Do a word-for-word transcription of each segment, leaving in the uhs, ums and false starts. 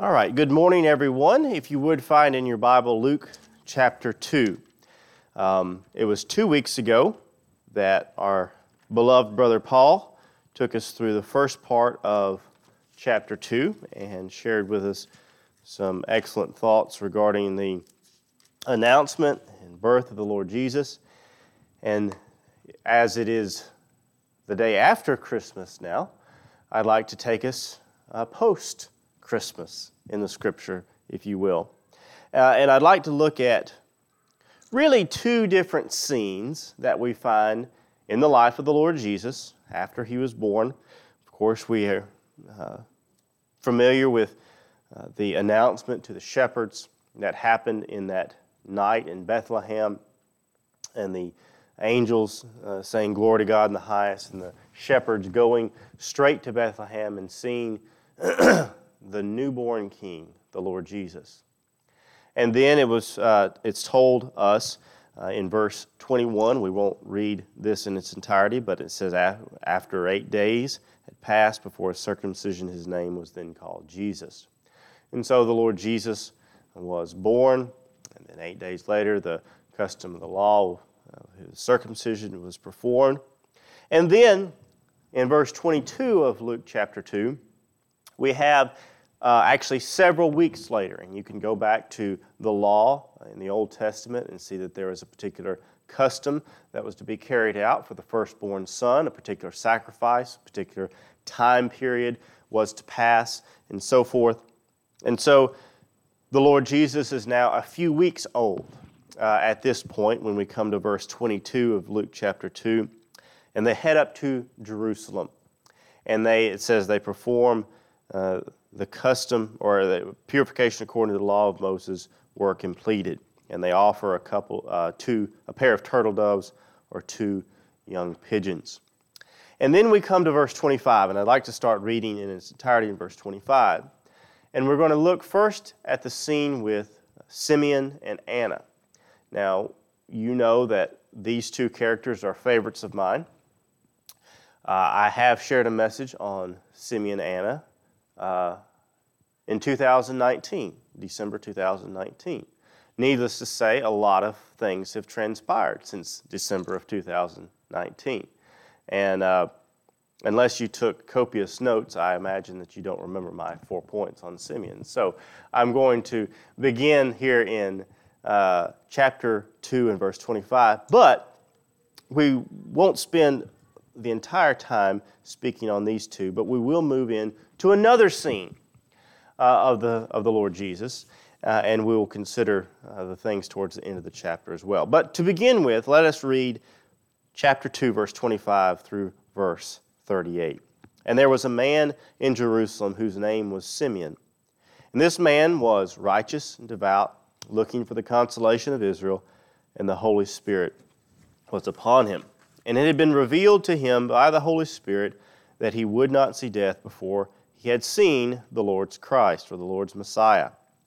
All right, good morning, everyone. If you would find in your Bible Luke chapter two. Um, it was two weeks ago that our beloved brother Paul took us through the first part of chapter two and shared with us some excellent thoughts regarding the announcement and birth of the Lord Jesus. And as it is the day after Christmas now, I'd like to take us uh, post-Christmas in the Scripture, if you will. Uh, and I'd like to look at really two different scenes that we find in the life of the Lord Jesus after He was born. Of course, we are uh, familiar with uh, the announcement to the shepherds that happened in that night in Bethlehem, and the angels uh, saying, "Glory to God in the highest," and the shepherds going straight to Bethlehem and seeing the newborn King, the Lord Jesus. And then it was uh, it's told us uh, in verse twenty-one, we won't read this in its entirety, but it says, after eight days had passed before his circumcision, his name was then called Jesus. And so the Lord Jesus was born, and then eight days later, the custom of the law of his circumcision was performed. And then in verse twenty-two of Luke chapter two, we have uh, actually several weeks later, and you can go back to the law in the Old Testament and see that there was a particular custom that was to be carried out for the firstborn son, a particular sacrifice, a particular time period was to pass, and so forth. And so the Lord Jesus is now a few weeks old uh, at this point when we come to verse twenty-two of Luke chapter two, and they head up to Jerusalem. And they, it says they perform uh, the custom or the purification according to the law of Moses were completed. And they offer a couple, uh, two, a pair of turtle doves or two young pigeons. And then we come to verse twenty-five, and I'd like to start reading in its entirety in verse twenty-five. And we're going to look first at the scene with Simeon and Anna. Now, you know that these two characters are favorites of mine. Uh, I have shared a message on Simeon and Anna uh, in two thousand nineteen, December two thousand nineteen. Needless to say, a lot of things have transpired since December of two thousand nineteen. And uh, unless you took copious notes, I imagine that you don't remember my four points on Simeon. So I'm going to begin here in uh, chapter two and verse twenty-five, but we won't spend the entire time speaking on these two, but we will move in to another scene uh, of the of the Lord Jesus, uh, and we will consider uh, the things towards the end of the chapter as well. But to begin with, let us read chapter two, verse twenty-five through verse thirty-eight. And there was a man in Jerusalem whose name was Simeon. And this man was righteous and devout, looking for the consolation of Israel, and the Holy Spirit was upon him. And it had been revealed to him by the Holy Spirit that he would not see death before he had seen the Lord's Christ, or the Lord's Messiah.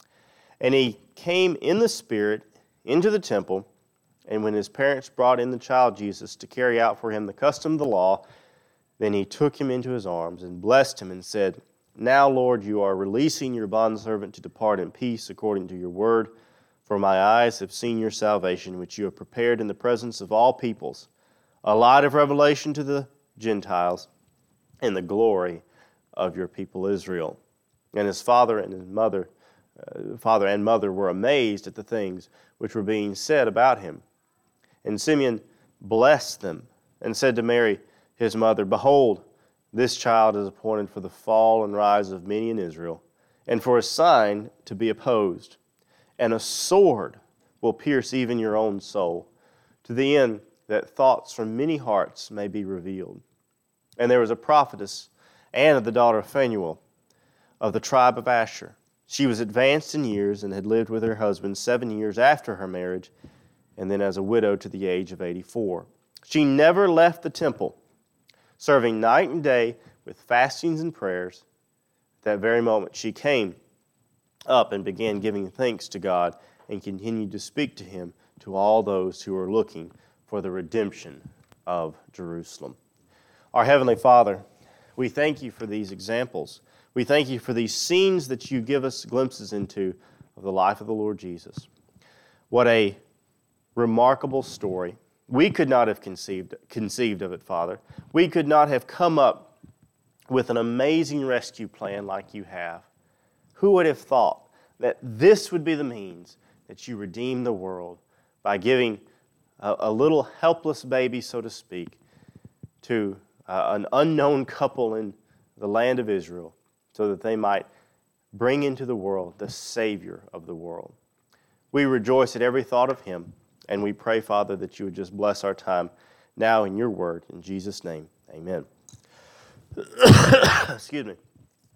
And he came in the Spirit into the temple, and when his parents brought in the child Jesus to carry out for him the custom of the law, then he took him into his arms and blessed him and said, "Now, Lord, you are releasing your bondservant to depart in peace according to your word, for my eyes have seen your salvation, which you have prepared in the presence of all peoples, a light of revelation to the Gentiles, and the glory of your people Israel." And his father and his mother, uh, father and mother were amazed at the things which were being said about him. And Simeon blessed them and said to Mary, his mother, "Behold, this child is appointed for the fall and rise of many in Israel, and for a sign to be opposed. And a sword will pierce even your own soul, to the end that thoughts from many hearts may be revealed." And there was a prophetess, Anna, the daughter of Phanuel, of the tribe of Asher. She was advanced in years and had lived with her husband seven years after her marriage, and then as a widow to the age of eighty-four. She never left the temple, serving night and day with fastings and prayers. At that very moment she came up and began giving thanks to God and continued to speak to him to all those who were looking for the redemption of Jerusalem. Our Heavenly Father, we thank you for these examples We thank you for these scenes that you give us glimpses into of the life of the Lord Jesus. What a remarkable story. We could not have conceived, conceived of it, Father. We could not have come up with an amazing rescue plan like you have. Who would have thought that this would be the means that you redeem the world by giving a, a little helpless baby, so to speak, to uh, an unknown couple in the land of Israel so that they might bring into the world the Savior of the world. We rejoice at every thought of Him, and we pray, Father, that you would just bless our time now in your word. In Jesus' name, amen. Excuse me.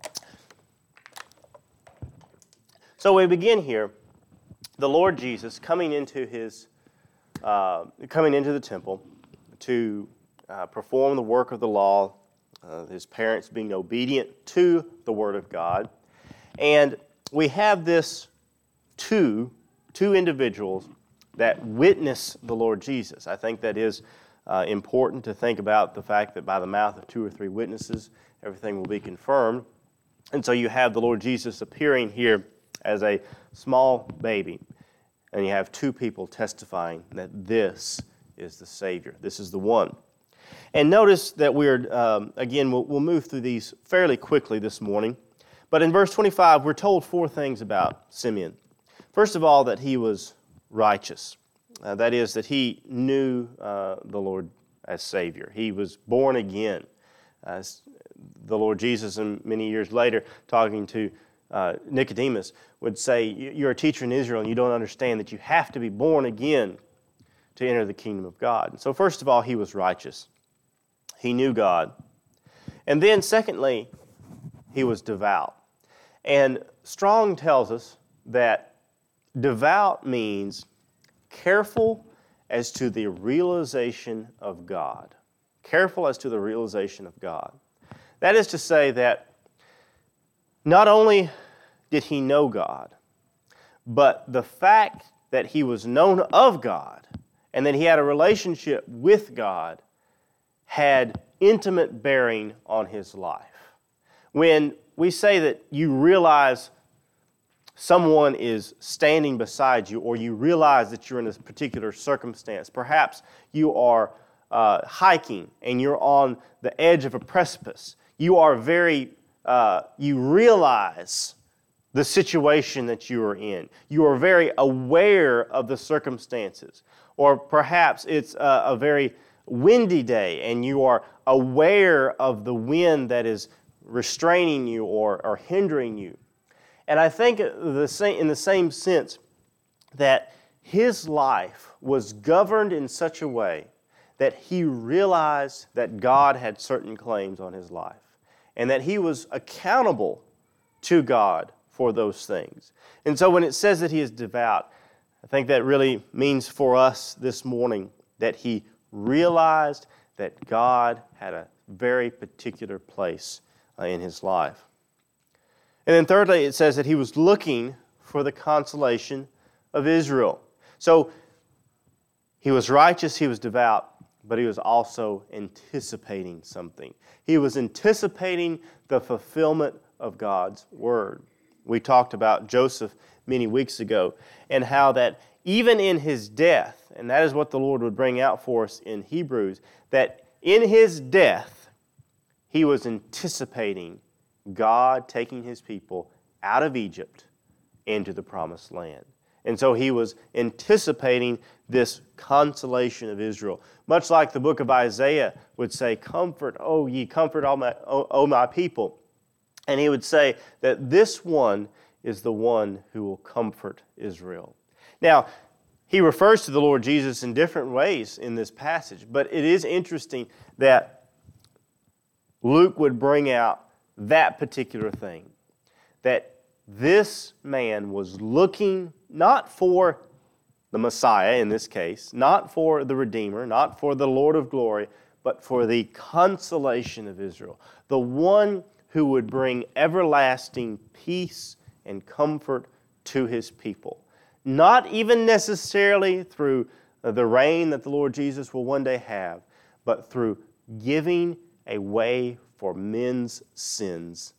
So we begin here, the Lord Jesus coming into his, uh, coming into the temple to uh, perform the work of the law, uh, his parents being obedient to the Word of God. And we have this two, two individuals that witness the Lord Jesus. I think that is uh, important to think about the fact that by the mouth of two or three witnesses, everything will be confirmed. And so you have the Lord Jesus appearing here as a small baby, and you have two people testifying that this is the Savior. This is the one. And notice that we're, um, again, we'll, we'll move through these fairly quickly this morning. But in verse twenty-five, we're told four things about Simeon. First of all, that he was righteous. Uh, that is, that he knew uh, the Lord as Savior. He was born again. As the Lord Jesus, and many years later, talking to uh, Nicodemus, would say, you're a teacher in Israel and you don't understand that you have to be born again to enter the kingdom of God. And so first of all, he was righteous. He knew God. And then secondly, he was devout. And Strong tells us that devout means careful as to the realization of God. Careful as to the realization of God. That is to say that not only did he know God, but the fact that he was known of God and that he had a relationship with God had intimate bearing on his life. When we say that you realize someone is standing beside you, or you realize that you're in a particular circumstance, perhaps you are uh, hiking and you're on the edge of a precipice, you are very, uh, you realize the situation that you are in. You are very aware of the circumstances. Or perhaps it's a, a very windy day and you are aware of the wind that is restraining you or, or hindering you. And I think the same, in the same sense that his life was governed in such a way that he realized that God had certain claims on his life and that he was accountable to God for those things. And so when it says that he is devout, I think that really means for us this morning that he realized that God had a very particular place uh, in his life. And then thirdly, it says that he was looking for the consolation of Israel. So he was righteous, he was devout, but he was also anticipating something. He was anticipating the fulfillment of God's word. We talked about Joseph many weeks ago and how that even in his death, and that is what the Lord would bring out for us in Hebrews, that in his death, he was anticipating God taking his people out of Egypt into the promised land. And so he was anticipating this consolation of Israel. Much like the book of Isaiah would say, "Comfort, O ye, comfort all my, o, o my people." And he would say that this one is the one who will comfort Israel. Now, he refers to the Lord Jesus in different ways in this passage, but it is interesting that Luke would bring out that particular thing, that this man was looking not for the Messiah in this case, not for the Redeemer, not for the Lord of glory, but for the consolation of Israel, the one who would bring everlasting peace and comfort to his people. Not even necessarily through the reign that the Lord Jesus will one day have, but through giving a way for men's sins to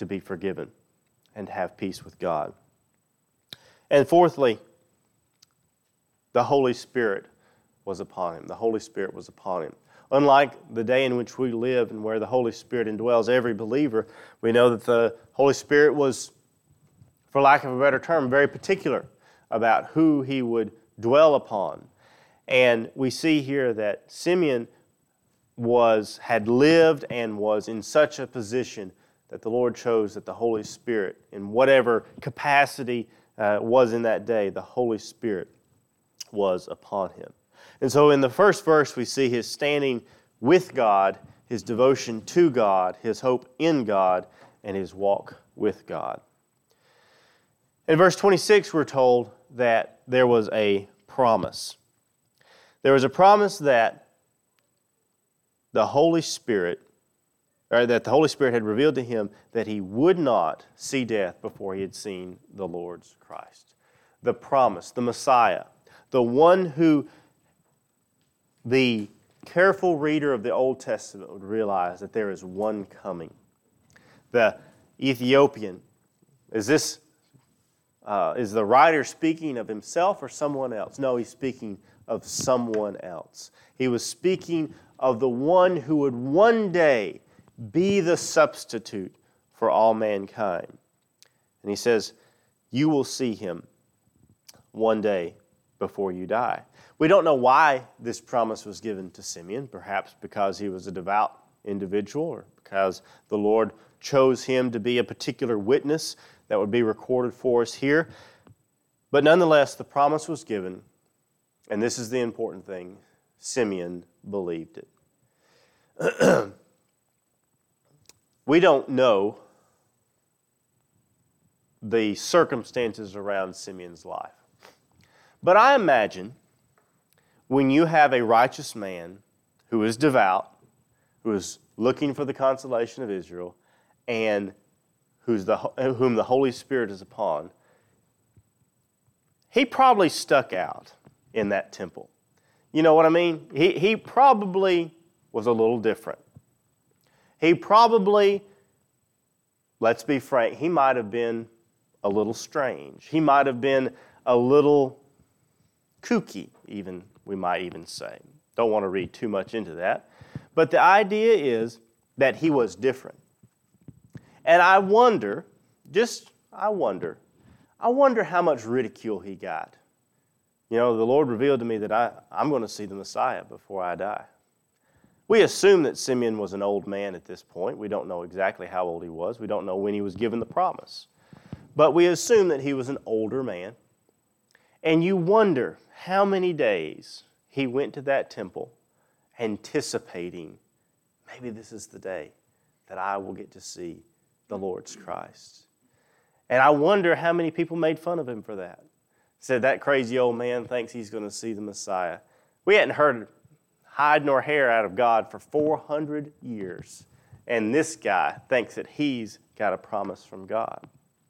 to be forgiven and have peace with God. And fourthly, the Holy Spirit was upon him. The Holy Spirit was upon him. Unlike the day in which we live and where the Holy Spirit indwells every believer, we know that the Holy Spirit was, for lack of a better term, very particular about who he would dwell upon. And we see here that Simeon was had lived and was in such a position that the Lord chose that the Holy Spirit, in whatever capacity uh, was in that day, the Holy Spirit was upon him. And so in the first verse, we see his standing with God, his devotion to God, his hope in God, and his walk with God. In verse twenty-six, we're told that there was a promise. There was a promise that the Holy Spirit, or that the Holy Spirit had revealed to him that he would not see death before he had seen the Lord's Christ. The promise, the Messiah, the one who the careful reader of the Old Testament would realize that there is one coming. The Ethiopian, is this, uh, is the writer speaking of himself or someone else? No, he's speaking of someone else. He was speaking of the one who would one day be the substitute for all mankind. And he says, you will see him one day before you die. We don't know why this promise was given to Simeon, perhaps because he was a devout individual or because the Lord chose him to be a particular witness that would be recorded for us here. But nonetheless, the promise was given, and this is the important thing, Simeon believed it. We don't know the circumstances around Simeon's life. But I imagine when you have a righteous man who is devout, who is looking for the consolation of Israel, and who's the, whom the Holy Spirit is upon, he probably stuck out in that temple. You know what I mean? He, he probably was a little different. He probably, let's be frank, he might have been a little strange. He might have been a little kooky, even, we might even say. Don't want to read too much into that. But the idea is that he was different. And I wonder, just I wonder, I wonder how much ridicule he got. You know, the Lord revealed to me that I, I'm going to see the Messiah before I die. We assume that Simeon was an old man at this point. We don't know exactly how old he was. We don't know when he was given the promise. But we assume that he was an older man. And you wonder how many days he went to that temple anticipating, maybe this is the day that I will get to see the Lord's Christ. And I wonder how many people made fun of him for that. Said, that crazy old man thinks he's going to see the Messiah. We hadn't heard hide nor hair out of God for four hundred years. And this guy thinks that he's got a promise from God.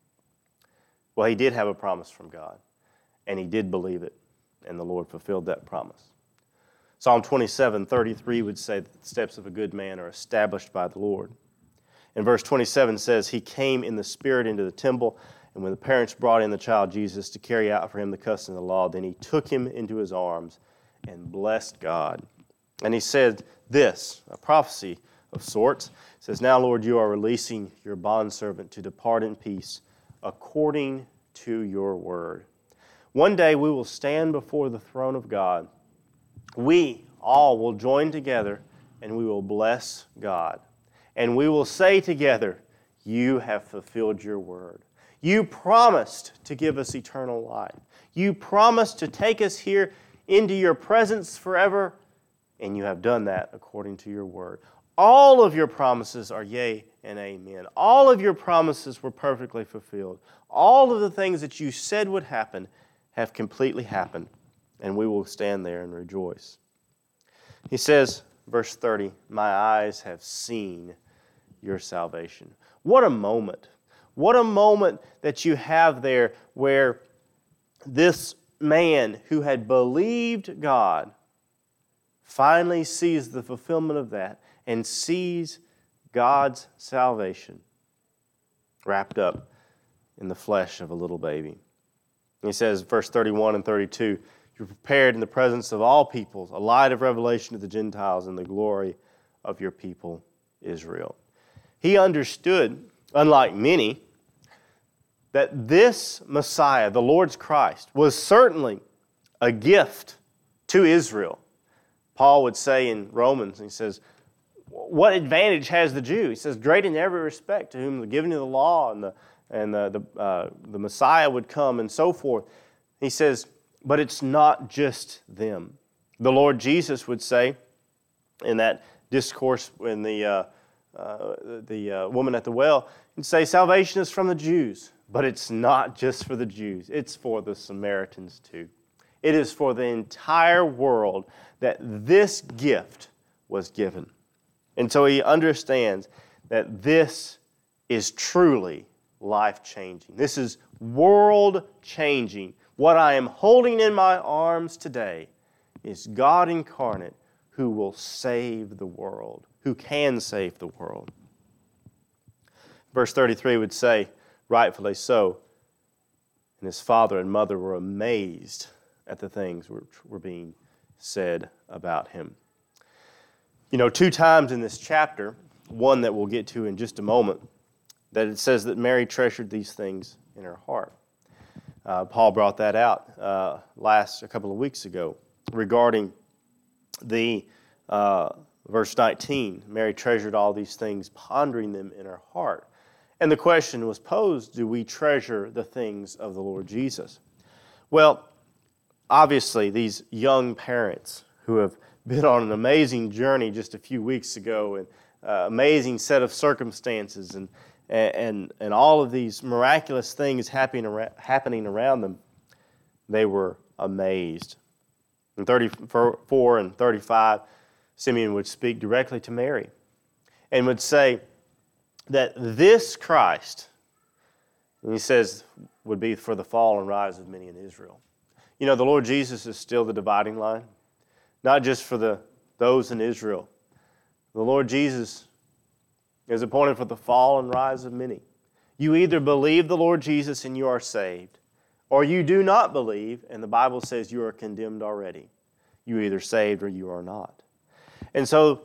Well, he did have a promise from God. And he did believe it. And the Lord fulfilled that promise. Psalm twenty-seven thirty-three would say that the steps of a good man are established by the Lord. And verse twenty-seven says, he came in the Spirit into the temple, and when the parents brought in the child Jesus to carry out for him the custom of the law, then he took him into his arms and blessed God. And he said this, a prophecy of sorts. It says, now, Lord, you are releasing your bondservant to depart in peace according to your word. One day we will stand before the throne of God. We all will join together and we will bless God. And we will say together, you have fulfilled your word. You promised to give us eternal life. You promised to take us here into your presence forever, and you have done that according to your word. All of your promises are yea and amen. All of your promises were perfectly fulfilled. All of the things that you said would happen have completely happened, and we will stand there and rejoice. He says, verse thirty, my eyes have seen your salvation. What a moment. What a moment that you have there where this man who had believed God finally sees the fulfillment of that and sees God's salvation. wrapped up in the flesh of a little baby. And he says, verse thirty-one and thirty-two, you're prepared in the presence of all peoples, a light of revelation to the Gentiles and the glory of your people Israel. He understood, unlike many, that this Messiah, the Lord's Christ, was certainly a gift to Israel. Paul would say in Romans, he says, what advantage has the Jew? He says, great in every respect, to whom the giving of the law and the and the the, uh, the Messiah would come and so forth. He says, but it's not just them. The Lord Jesus would say in that discourse when the uh, uh, the uh, woman at the well, he'd say, salvation is from the Jews, but it's not just for the Jews. It's for the Samaritans too. It is for the entire world that this gift was given. And so he understands that this is truly life-changing. This is world-changing. What I am holding in my arms today is God incarnate who will save the world, who can save the world. Verse thirty-three would say, rightfully so, and his father and mother were amazed at the things which were being said about him. You know, two times in this chapter, one that we'll get to in just a moment, that it says that Mary treasured these things in her heart. Uh, Paul brought that out uh, last a couple of weeks ago regarding the uh, verse nineteen. Mary treasured all these things, pondering them in her heart. And the question was posed, do we treasure the things of the Lord Jesus? Well, obviously, these young parents who have been on an amazing journey just a few weeks ago, and uh, amazing set of circumstances, and and and all of these miraculous things happening around, happening around them, they were amazed. In thirty-four and thirty-five, Simeon would speak directly to Mary and would say that this Christ, and he says, would be for the fall and rise of many in Israel. You know, the Lord Jesus is still the dividing line, not just for the those in Israel. The Lord Jesus is appointed for the fall and rise of many. You either believe the Lord Jesus and you are saved, or you do not believe, and the Bible says you are condemned already. You are either saved or you are not. And so,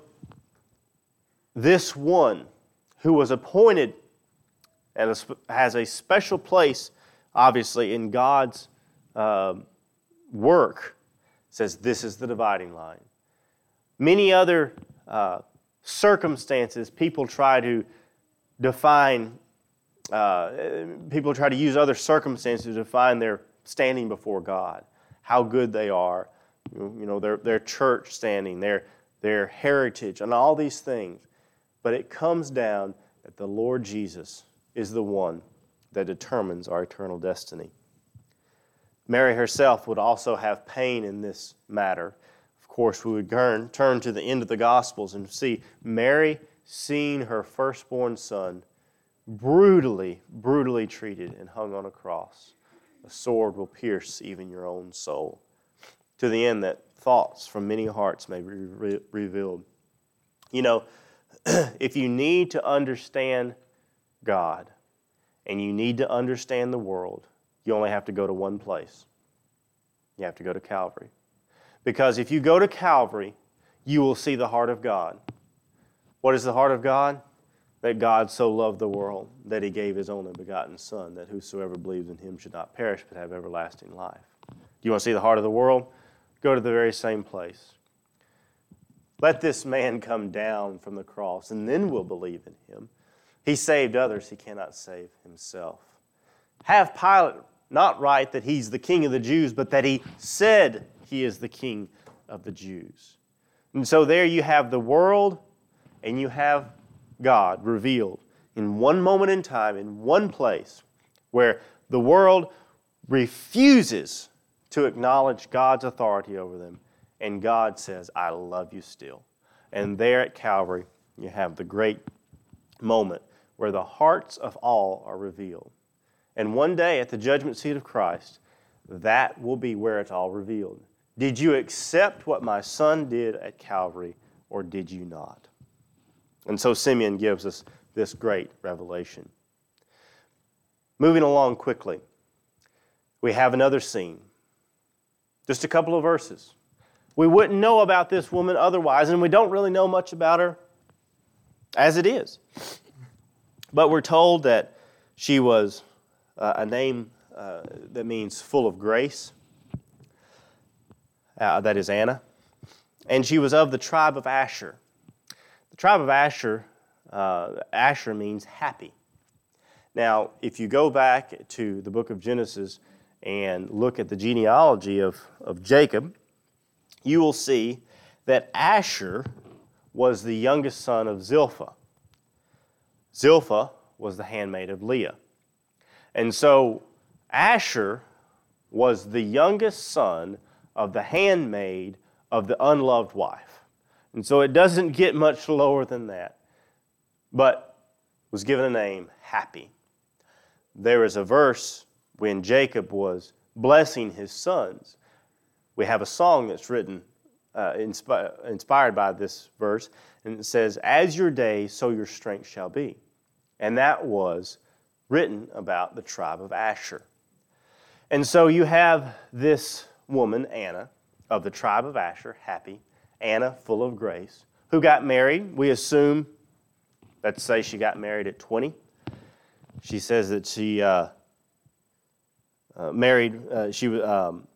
this one who was appointed and has a special place, obviously, in God's uh, work, says this is the dividing line. Many other uh, circumstances, people try to define, uh, people try to use other circumstances to define their standing before God, how good they are, you know, their their church standing, their their heritage, and all these things. But it comes down that the Lord Jesus is the one that determines our eternal destiny. Mary herself would also have pain in this matter. Of course, we would turn, turn to the end of the Gospels and see Mary seeing her firstborn son brutally, brutally treated and hung on a cross. A sword will pierce even your own soul, to the end that thoughts from many hearts may be re- revealed. You know, if you need to understand God and you need to understand the world, you only have to go to one place. You have to go to Calvary. Because if you go to Calvary, you will see the heart of God. What is the heart of God? That God so loved the world that He gave His only begotten Son, that whosoever believes in Him should not perish but have everlasting life. Do you want to see the heart of the world? Go to the very same place. Let this man come down from the cross, and then we'll believe in Him. He saved others, He cannot save Himself. Have Pilate not right that He's the King of the Jews, but that He said He is the King of the Jews. And so there you have the world, and you have God revealed in one moment in time, in one place, where the world refuses to acknowledge God's authority over them. And God says, I love you still. And there at Calvary, you have the great moment where the hearts of all are revealed. And one day at the judgment seat of Christ, that will be where it's all revealed. Did you accept what my Son did at Calvary, or did you not? And so Simeon gives us this great revelation. Moving along quickly, we have another scene. Just a couple of verses. We wouldn't know about this woman otherwise, and we don't really know much about her as it is. But we're told that she was uh, a name uh, that means full of grace. Uh, that is Anna. And she was of the tribe of Asher. The tribe of Asher, uh, Asher means happy. Now, if you go back to the book of Genesis and look at the genealogy of, of Jacob, you will see that Asher was the youngest son of Zilpah. Zilpah was the handmaid of Leah. And so Asher was the youngest son of the handmaid of the unloved wife. And so it doesn't get much lower than that, but was given a name, Happy. There is a verse when Jacob was blessing his sons. We have a song that's written, uh, inspi- inspired by this verse, and it says, "As your days, so your strength shall be." And that was written about the tribe of Asher. And so you have this woman, Anna, of the tribe of Asher, happy, Anna, full of grace, who got married. We assume, let's say she got married at twenty. She says that she uh, uh, married, uh, she um,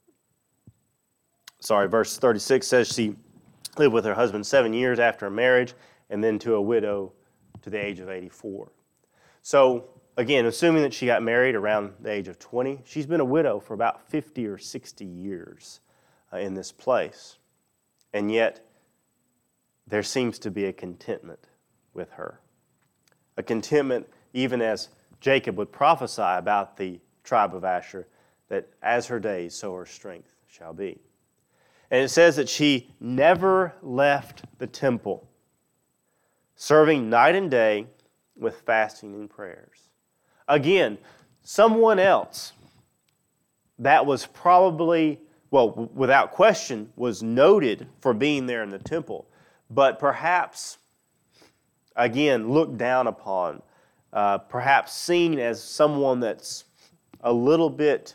sorry, verse thirty-six says she lived with her husband seven years after her marriage, and then to a widow to the age of eighty-four. So, again, assuming that she got married around the age of twenty, she's been a widow for about fifty or sixty years uh, in this place. And yet, there seems to be a contentment with her. A contentment even as Jacob would prophesy about the tribe of Asher, that as her days, so her strength shall be. And it says that she never left the temple, serving night and day with fasting and prayers. Again, someone else that was probably, well, without question, was noted for being there in the temple, but perhaps, again, looked down upon, uh, perhaps seen as someone that's a little bit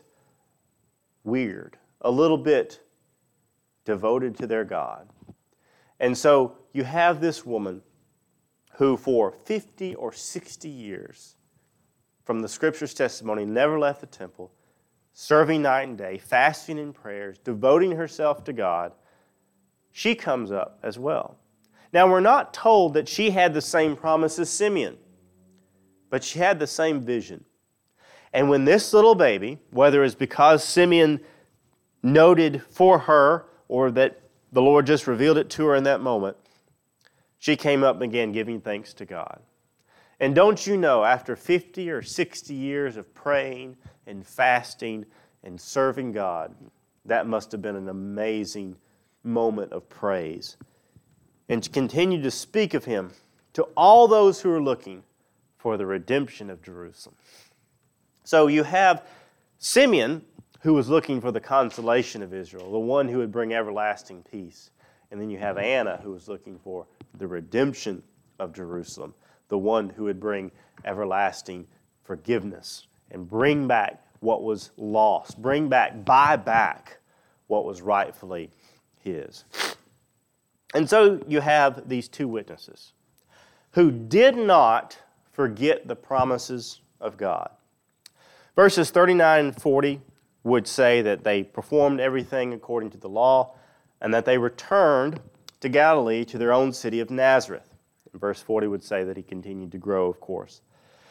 weird, a little bit devoted to their God. And so you have this woman who for fifty or sixty years, from the Scripture's testimony, never left the temple, serving night and day, fasting in prayers, devoting herself to God. She comes up as well. Now, we're not told that she had the same promise as Simeon, but she had the same vision. And when this little baby, whether it's because Simeon noted for her or that the Lord just revealed it to her in that moment, she came up and began giving thanks to God. And don't you know, after fifty or sixty years of praying and fasting and serving God, that must have been an amazing moment of praise. And to continue to speak of Him to all those who are looking for the redemption of Jerusalem. So you have Simeon, who was looking for the consolation of Israel, the one who would bring everlasting peace. And then you have Anna, who was looking for the redemption of Jerusalem, the one who would bring everlasting forgiveness and bring back what was lost, bring back, buy back what was rightfully his. And so you have these two witnesses who did not forget the promises of God. Verses thirty-nine and forty would say that they performed everything according to the law and that they returned to Galilee, to their own city of Nazareth. And verse forty would say that he continued to grow, of course.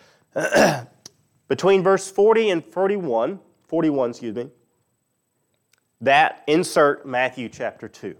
Between verse forty and forty-one, forty-one, excuse me, that insert Matthew chapter two.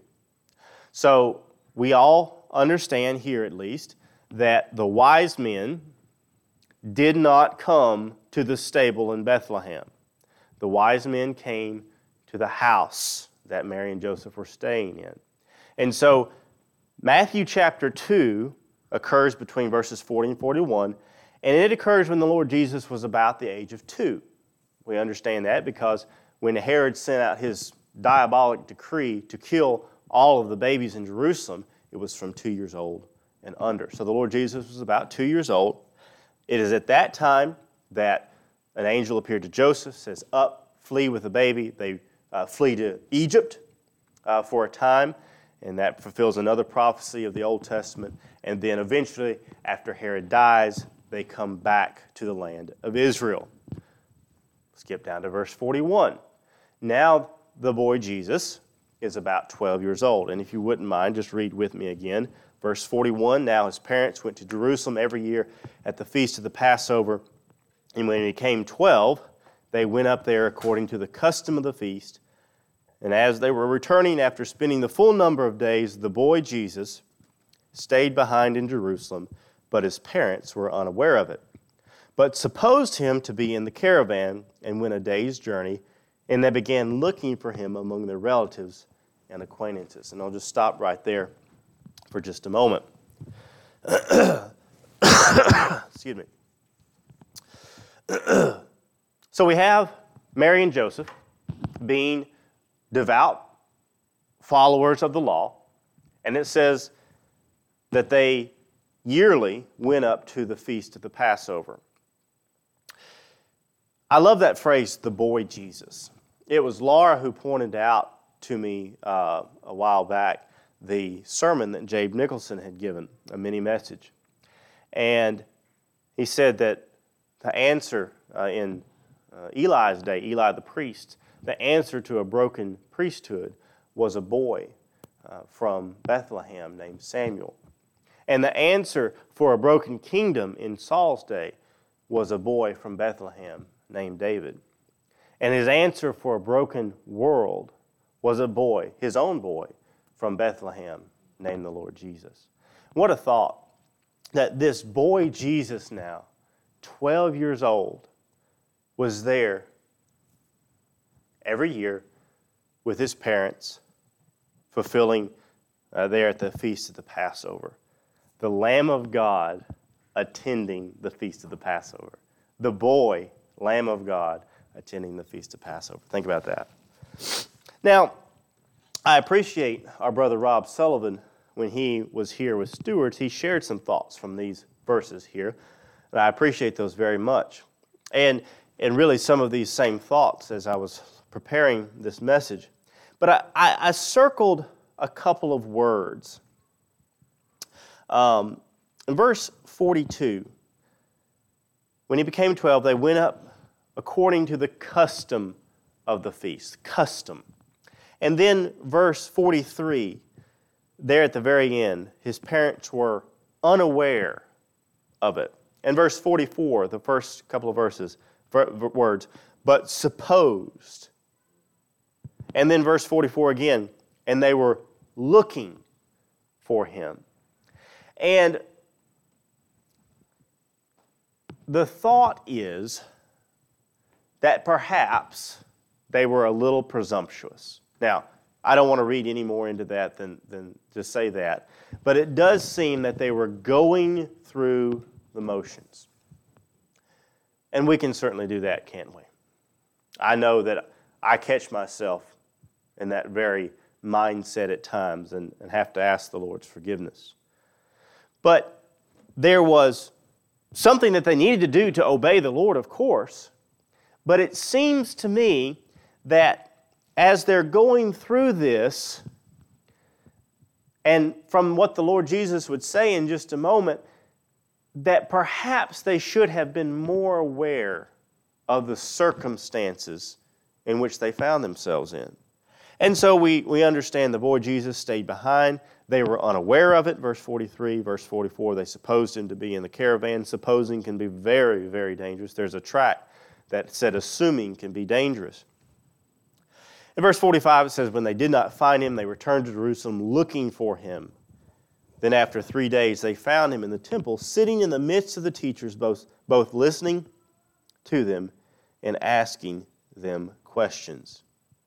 So we all understand here at least that the wise men did not come to the stable in Bethlehem. The wise men came to the house that Mary and Joseph were staying in. And so Matthew chapter two occurs between verses forty and forty-one, and it occurs when the Lord Jesus was about the age of two. We understand that because when Herod sent out his diabolic decree to kill all of the babies in Jerusalem, it was from two years old and under. So the Lord Jesus was about two years old. It is at that time that an angel appeared to Joseph, says, up, flee with the baby. They uh, flee to Egypt uh, for a time, and that fulfills another prophecy of the Old Testament. And then eventually, after Herod dies, they come back to the land of Israel. Skip down to verse forty-one. Now the boy Jesus is about twelve years old. And if you wouldn't mind, just read with me again. Verse forty-one, now his parents went to Jerusalem every year at the feast of the Passover. And when he came twelve, they went up there according to the custom of the feast. And as they were returning after spending the full number of days, the boy Jesus stayed behind in Jerusalem, but his parents were unaware of it, but supposed him to be in the caravan and went a day's journey, and they began looking for him among their relatives and acquaintances. And I'll just stop right there for just a moment. Excuse me. So we have Mary and Joseph being devout followers of the law, and it says that they yearly went up to the feast of the Passover. I love that phrase, the boy Jesus. It was Laura who pointed out to me uh, a while back the sermon that Jabe Nicholson had given, a mini message. And he said that the answer uh, in uh, Eli's day, Eli the priest, the answer to a broken priesthood was a boy uh, from Bethlehem named Samuel. And the answer for a broken kingdom in Saul's day was a boy from Bethlehem named David. And his answer for a broken world was a boy, his own boy, from Bethlehem named the Lord Jesus. What a thought that this boy Jesus now, twelve years old, was there every year with his parents, fulfilling uh, there at the Feast of the Passover. The Lamb of God attending the Feast of the Passover. The boy, Lamb of God, attending the Feast of Passover. Think about that. Now, I appreciate our brother Rob Sullivan, when he was here with Stewards, he shared some thoughts from these verses here, and I appreciate those very much. And, and really some of these same thoughts as I was preparing this message. But I, I, I circled a couple of words. Um, in verse forty-two, when he became twelve, they went up according to the custom of the feast. Custom. And then verse forty-three, there at the very end, his parents were unaware of it. And verse forty-four, the first couple of verses, words, but supposed. And then verse forty-four again, and they were looking for him. And the thought is that perhaps they were a little presumptuous. Now, I don't want to read any more into that than, than just say that, but it does seem that they were going through the motions. And we can certainly do that, can't we? I know that I catch myself in that very mindset at times and, and have to ask the Lord's forgiveness. But there was something that they needed to do to obey the Lord, of course. But it seems to me that as they're going through this, and from what the Lord Jesus would say in just a moment, that perhaps they should have been more aware of the circumstances in which they found themselves in. And so we, we understand the boy Jesus stayed behind. They were unaware of it, verse forty-three. Verse forty-four, they supposed him to be in the caravan. Supposing can be very, very dangerous. There's a track that said assuming can be dangerous. In verse forty-five, it says, when they did not find him, they returned to Jerusalem looking for him. Then after three days, they found him in the temple, sitting in the midst of the teachers, both, both listening to them and asking them questions.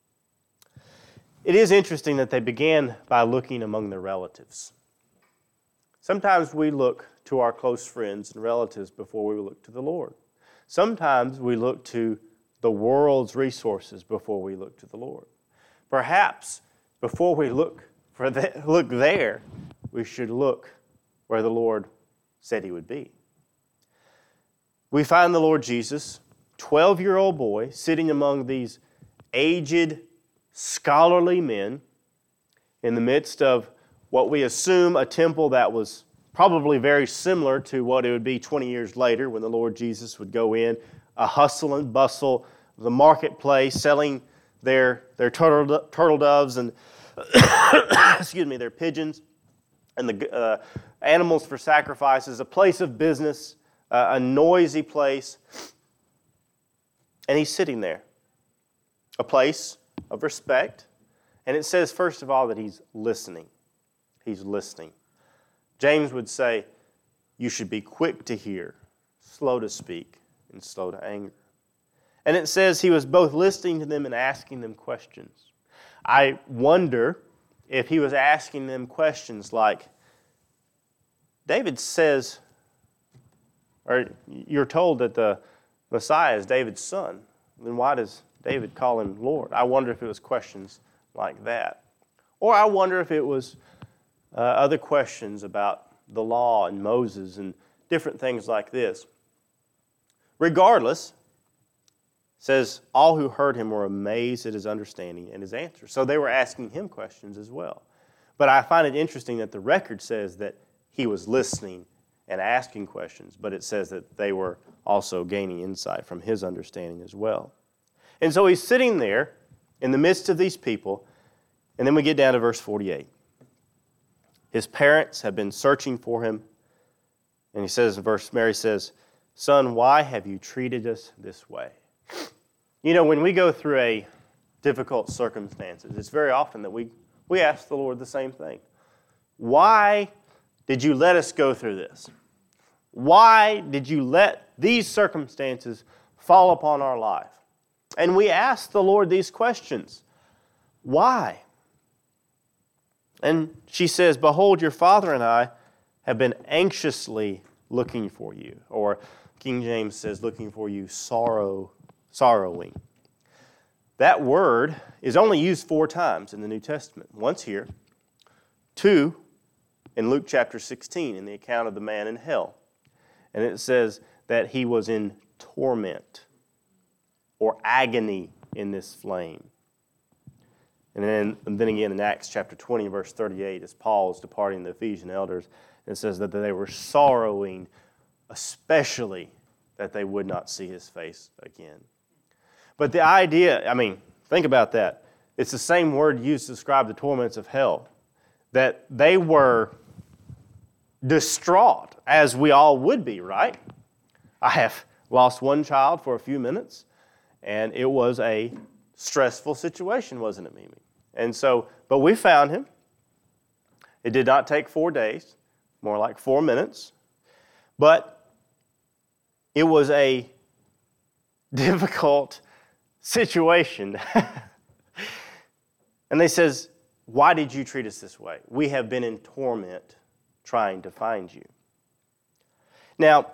It is interesting that they began by looking among their relatives. Sometimes we look to our close friends and relatives before we look to the Lord. Sometimes we look to the world's resources before we look to the Lord. Perhaps before we look for the, look there, we should look where the Lord said he would be. We find the Lord Jesus, twelve-year-old boy sitting among these aged, scholarly men in the midst of what we assume a temple that was probably very similar to what it would be twenty years later when the Lord Jesus would go in, a hustle and bustle, the marketplace, selling their, their turtle, turtle doves and excuse me, their pigeons and the uh, animals for sacrifices, a place of business, uh, a noisy place. And he's sitting there, a place of respect. And it says, first of all, that he's listening. He's listening. James would say, you should be quick to hear, slow to speak, and slow to anger. And it says he was both listening to them and asking them questions. I wonder if he was asking them questions like, David says, or you're told that the Messiah is David's son. Then why does David call him Lord? I wonder if it was questions like that. Or I wonder if it was uh, other questions about the law and Moses and different things like this. Regardless, it says all who heard him were amazed at his understanding and his answers. So they were asking him questions as well. But I find it interesting that the record says that he was listening and asking questions, but it says that they were also gaining insight from his understanding as well. And so he's sitting there in the midst of these people, and then we get down to verse forty-eight. His parents have been searching for him, and he says in verse, Mary says, "Son, why have you treated us this way?" You know, when we go through a difficult circumstances, it's very often that we, we ask the Lord the same thing. Why did you let us go through this? Why did you let these circumstances fall upon our life? And we ask the Lord these questions. Why? And she says, "Behold, your father and I have been anxiously looking for you." Or King James says, looking for you, sorrow, sorrowing. That word is only used four times in the New Testament. Once here, two in Luke chapter sixteen in the account of the man in hell. And it says that he was in torment or agony in this flame. And then, and then again in Acts chapter twenty, verse thirty-eight, as Paul is departing the Ephesian elders, it says that they were sorrowing, especially that they would not see his face again. But the idea, I mean, think about that. It's the same word used to describe the torments of hell, that they were distraught, as we all would be, right? I have lost one child for a few minutes, and it was a stressful situation, wasn't it, Mimi? And so, but we found him. It did not take four days, more like four minutes. But it was a difficult situation. And they says, "Why did you treat us this way? We have been in torment trying to find you." Now,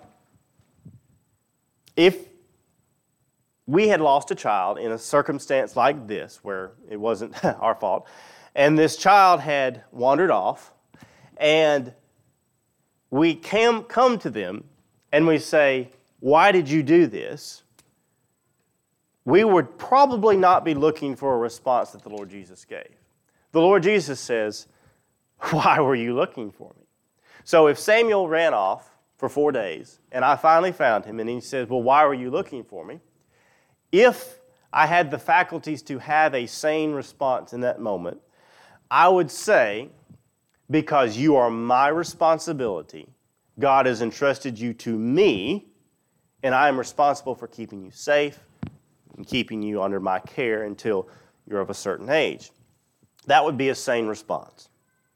if we had lost a child in a circumstance like this, where it wasn't our fault, and this child had wandered off, and we came, come to them and we say, "Why did you do this?" we would probably not be looking for a response that the Lord Jesus gave. The Lord Jesus says, "Why were you looking for me?" So if Samuel ran off for four days, and I finally found him, and he says, "Well, why were you looking for me?" If I had the faculties to have a sane response in that moment, I would say, because you are my responsibility, God has entrusted you to me, and I am responsible for keeping you safe and keeping you under my care until you're of a certain age. That would be a sane response.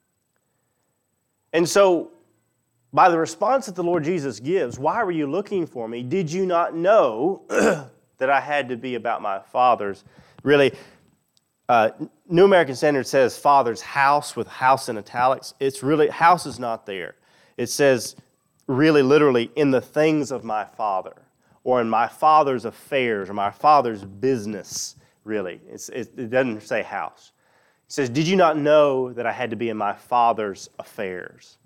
And so, by the response that the Lord Jesus gives, "Why were you looking for me? Did you not know that I had to be about my Father's?" Really, uh, New American Standard says Father's house with house in italics. It's really, house is not there. It says really literally, in the things of my Father, or in my Father's affairs, or my Father's business, really. It's, it, it doesn't say house. It says, "Did you not know that I had to be in my Father's affairs?"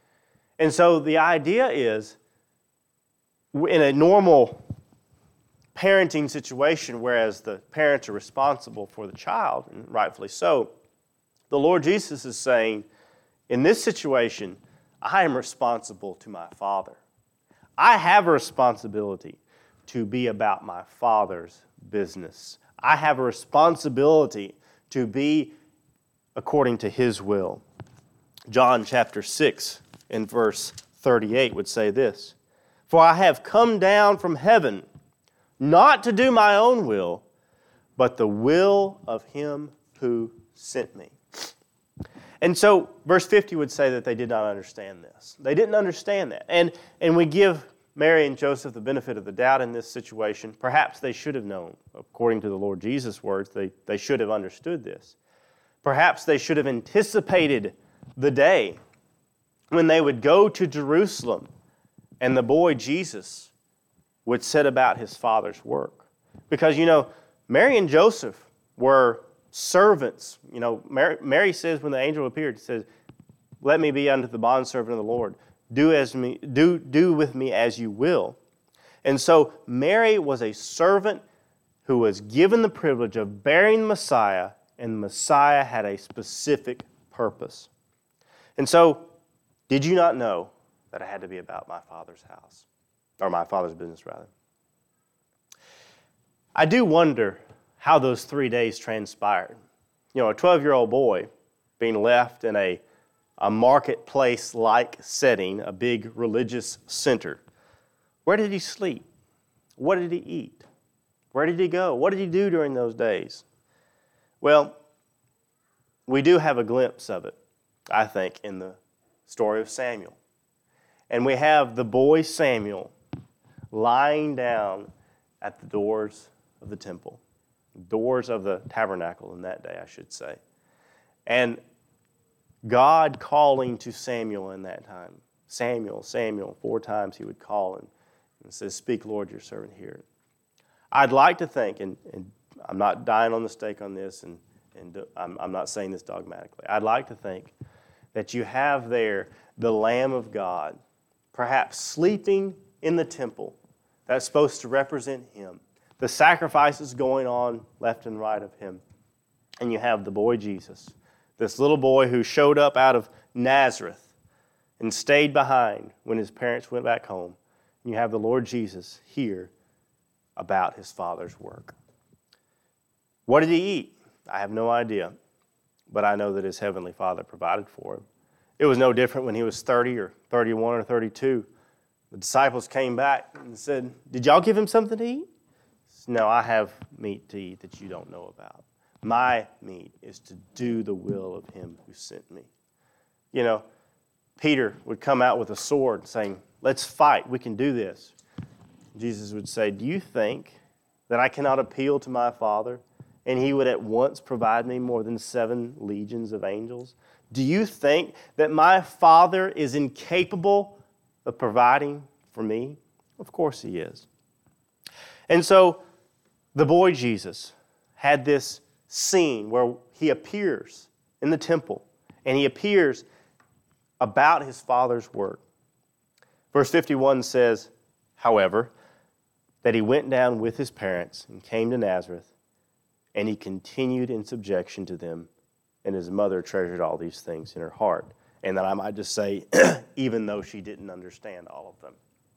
And so the idea is, in a normal parenting situation, whereas the parents are responsible for the child, and rightfully so. The Lord Jesus is saying, in this situation, I am responsible to my Father. I have a responsibility to be about my Father's business. I have a responsibility to be according to His will. John chapter six in verse thirty-eight would say this, "For I have come down from heaven, not to do my own will, but the will of Him who sent me." And so verse fifty would say that they did not understand this. They didn't understand that. And, and we give Mary and Joseph the benefit of the doubt in this situation. Perhaps they should have known. According to the Lord Jesus' words, they, they should have understood this. Perhaps they should have anticipated the day when they would go to Jerusalem and the boy Jesus would set about his Father's work. Because, you know, Mary and Joseph were servants. You know, Mary, Mary says when the angel appeared, she says, "Let me be unto the bondservant of the Lord. Do as me, do, do with me as you will." And so Mary was a servant who was given the privilege of bearing the Messiah, and the Messiah had a specific purpose. And so, did you not know that I had to be about my Father's house? Or my Father's business, rather. I do wonder how those three days transpired. You know, a twelve-year-old boy being left in a, a marketplace-like setting, a big religious center. Where did he sleep? What did he eat? Where did he go? What did he do during those days? Well, we do have a glimpse of it, I think, in the story of Samuel. And we have the boy Samuel lying down at the doors of the temple, doors of the tabernacle in that day, I should say. And God calling to Samuel in that time. Samuel, Samuel, four times he would call him and says, "Speak, Lord, your servant heareth." I'd like to think, and, and I'm not dying on the stake on this, and, and I'm, I'm not saying this dogmatically. I'd like to think that you have there the Lamb of God, perhaps sleeping in the temple that's supposed to represent Him. The sacrifices going on left and right of Him. And you have the boy Jesus, this little boy who showed up out of Nazareth and stayed behind when his parents went back home. And you have the Lord Jesus here about His Father's work. What did He eat? I have no idea, but I know that His Heavenly Father provided for Him. It was no different when He was thirty or thirty-one or thirty-two. The disciples came back and said, "Did y'all give Him something to eat?" "No, I have meat to eat that you don't know about. My meat is to do the will of Him who sent me." You know, Peter would come out with a sword saying, "Let's fight, we can do this." Jesus would say, "Do you think that I cannot appeal to my Father, and He would at once provide me more than seven legions of angels? Do you think that my Father is incapable of providing for me?" Of course He is. And so the boy Jesus had this scene where He appears in the temple, and He appears about His Father's work. Verse fifty-one says, however, that He went down with His parents and came to Nazareth, and He continued in subjection to them, and His mother treasured all these things in her heart. And that I might just say, even though she didn't understand all of them.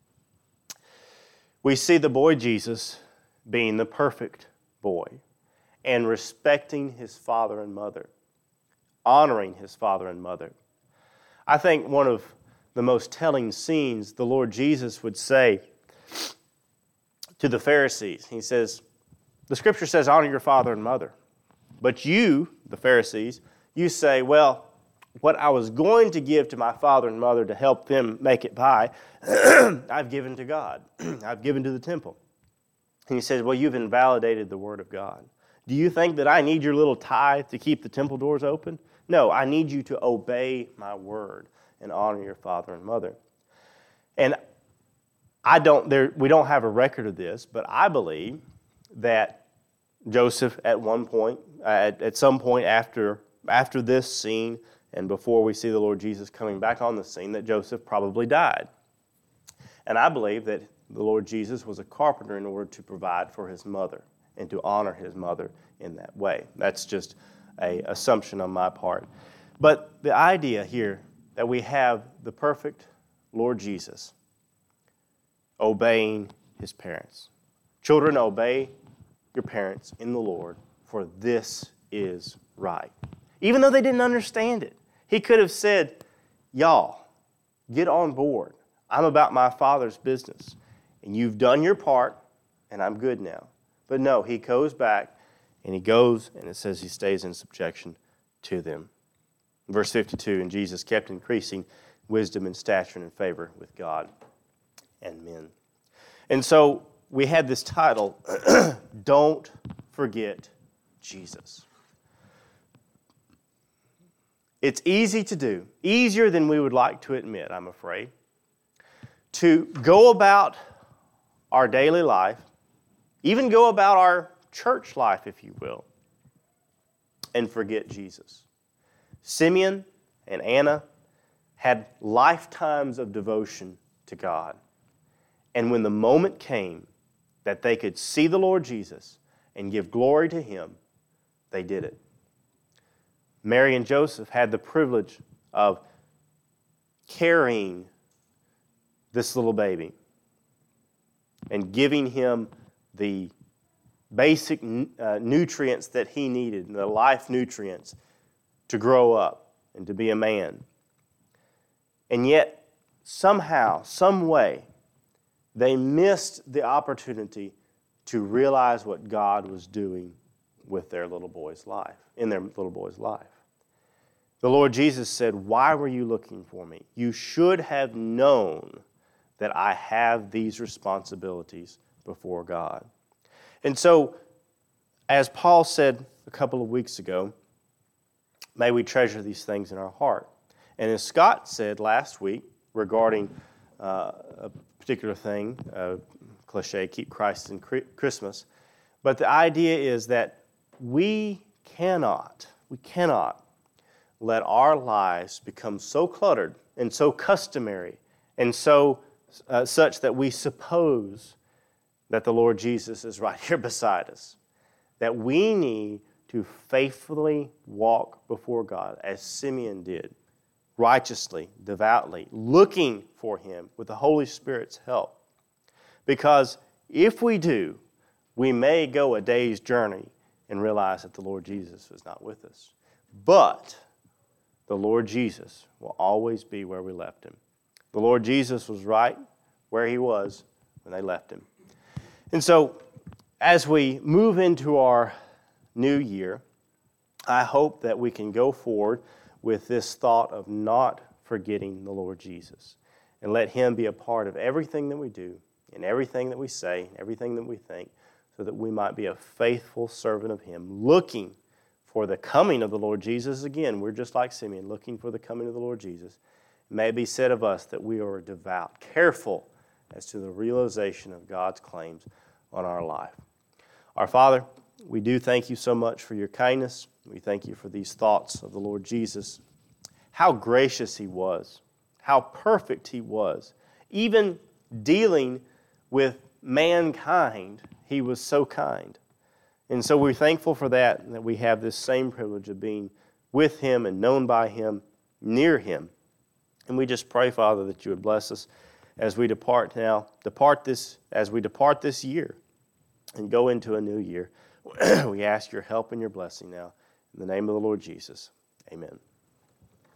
We see the boy Jesus being the perfect boy and respecting his father and mother, honoring his father and mother. I think one of the most telling scenes the Lord Jesus would say to the Pharisees. He says, the Scripture says, "Honor your father and mother." But you, the Pharisees, you say, "Well, what I was going to give to my father and mother to help them make it by, I've given to God. I've given to the temple." And He says, "Well, you've invalidated the Word of God. Do you think that I need your little tithe to keep the temple doors open? No, I need you to obey my word and honor your father and mother." And I don't, there, we don't have a record of this, but I believe that Joseph at one point, at, at some point after, after this scene, and before we see the Lord Jesus coming back on the scene, that Joseph probably died. And I believe that the Lord Jesus was a carpenter in order to provide for his mother and to honor his mother in that way. That's just an assumption on my part. But the idea here that we have the perfect Lord Jesus obeying his parents. Children, obey your parents in the Lord, for this is right. Even though they didn't understand it, he could have said, y'all, get on board. I'm about my Father's business. And you've done your part, and I'm good now. But no, he goes back, and he goes, and it says he stays in subjection to them. Verse fifty-two, and Jesus kept increasing wisdom and stature and favor with God and men. And so we had this title, Don't Forget Jesus. It's easy to do, easier than we would like to admit, I'm afraid, to go about our daily life, even go about our church life, if you will, and forget Jesus. Simeon and Anna had lifetimes of devotion to God. And when the moment came that they could see the Lord Jesus and give glory to him, they did it. Mary and Joseph had the privilege of carrying this little baby and giving him the basic uh, nutrients that he needed, the life nutrients, to grow up and to be a man. And yet, somehow, some way, they missed the opportunity to realize what God was doing with their little boy's life, in their little boy's life. The Lord Jesus said, "Why were you looking for me? You should have known that I have these responsibilities before God." And so, as Paul said a couple of weeks ago, may we treasure these things in our heart. And as Scott said last week regarding uh, a particular thing, uh, cliche, keep Christ in Christmas, but the idea is that we cannot, we cannot let our lives become so cluttered and so customary and so uh, such that we suppose that the Lord Jesus is right here beside us, that we need to faithfully walk before God as Simeon did, righteously, devoutly, looking for him with the Holy Spirit's help. Because if we do, we may go a day's journey and realize that the Lord Jesus is not with us. But the Lord Jesus will always be where we left him. The Lord Jesus was right where he was when they left him. And so, as we move into our new year, I hope that we can go forward with this thought of not forgetting the Lord Jesus and let him be a part of everything that we do and everything that we say, everything that we think, so that we might be a faithful servant of him, looking for the coming of the Lord Jesus. Again, we're just like Simeon, looking for the coming of the Lord Jesus. It may be said of us that we are devout, careful as to the realization of God's claims on our life. Our Father, we do thank you so much for your kindness. We thank you for these thoughts of the Lord Jesus. How gracious he was. How perfect he was. Even dealing with mankind, he was so kind. And so we're thankful for that, that we have this same privilege of being with him and known by him, near him. And we just pray, Father, that you would bless us as we depart now, depart this, as we depart this year and go into a new year. We ask your help and your blessing now. In the name of the Lord Jesus, amen.